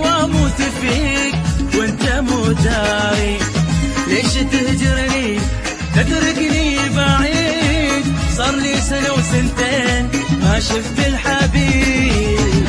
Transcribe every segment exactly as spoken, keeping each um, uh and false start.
واموت فيك وانت مو داري. ليش تهجرني تتركني بعيد؟ صار لي سنة وسنتين ما شفت الحبيب.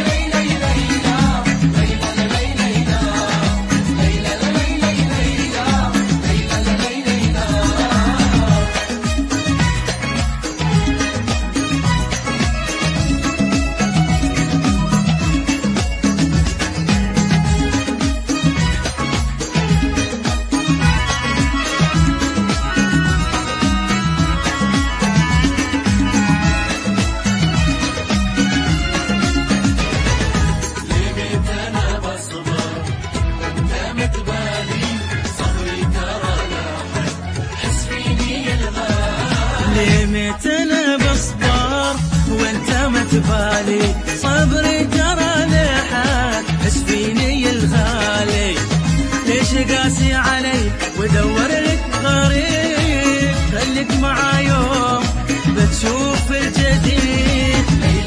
ليميت انا بصبر وانت ما تبالي، صبري ترى لحد حس فيني الغالي. ليش قاسي علي ودور لك غريب؟ خليك معاي يوم بتشوف الجديد.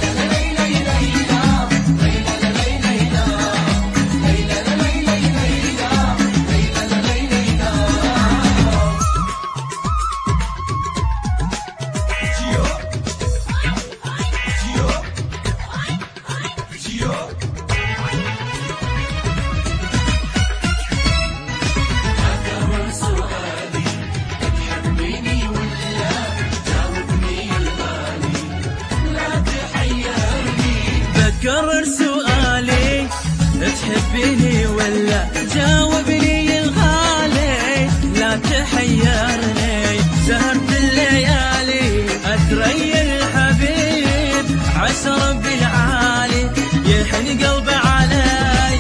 كرر سؤالي تحبيني ولا؟ جاوبني الغالي لا تحيرني. سهرت الليالي اتريا الحبيب، عسى ربي العالي يحن قلبي علي.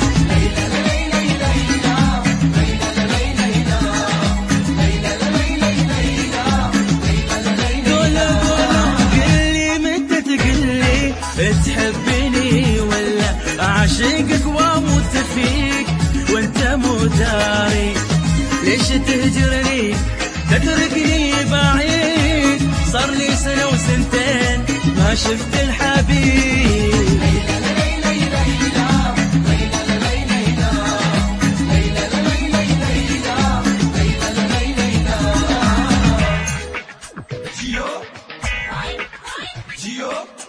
قولوا قولوا قلي متى تقلي تحبيني ولا؟ أعشقك واموت فيك وانت مو داري. ليش تهجرني تتركني بعيد؟ صار لي سنة وسنتين ما شفت الحبيب. Gio